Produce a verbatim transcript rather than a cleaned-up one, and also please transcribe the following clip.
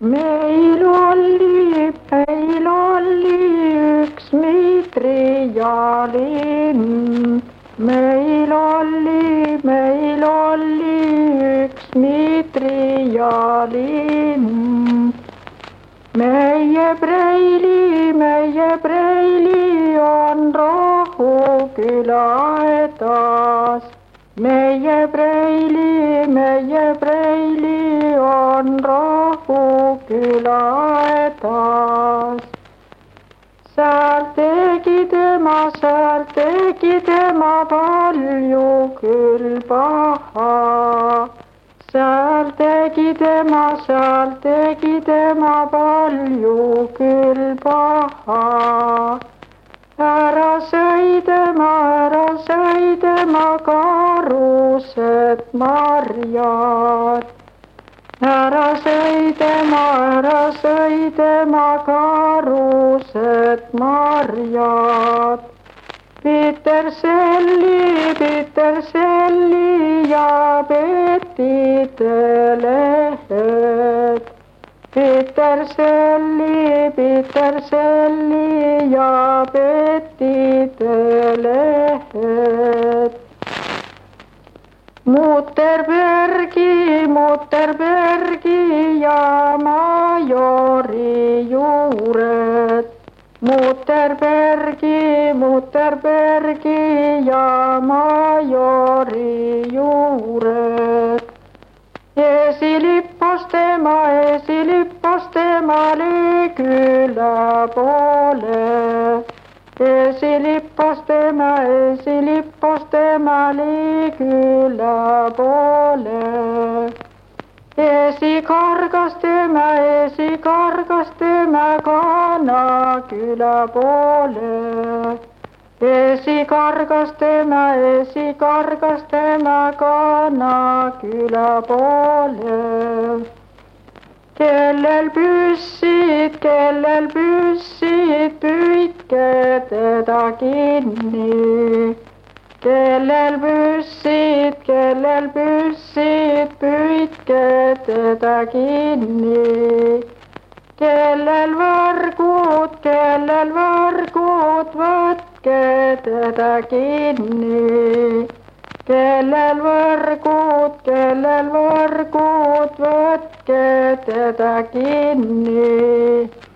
Meil oli, meil oli üks mitrijalinn. Meil oli, meil oli üks mitrijalinn. Meie Preili, meie Preili on Rohuküla hädas. Meie Preili, meie Preili on Rohuküla hädas. Seal tegi tema, seal tegi tema palju küll paha. Seal tegi tema, seal tegi tema palju küll paha. Ära sõi tema, ära sõi tema karused marjad. Ära sõi tema, ära sõi tema karused marjad. Peterselli, Peterselli ja Betite lehed. Peterselli, Peterselli ja Betite lehed. Muterbergi, Muterbergi ja Majori juured. Muterbergi, Muterbergi ja Majori juured. Esilippas tema, esilippas tema Lüüküla poole. Esilippas tema, esilippas tema Lüüküla poole. Esi kargas tema, esi kargas tema Kanaküla poole. Esi kargas tema, esi kargas tema Kanaküla poole. Kellel püssid, kellel püssid, püüdke teda kinni. Kellel püssid, kellel püssid, püüdke teda kinni. Kellel võrgud, kellel võrgud, võtke teda kinni. Kellel võrgud, kellel võrgud, võtke teda kinni.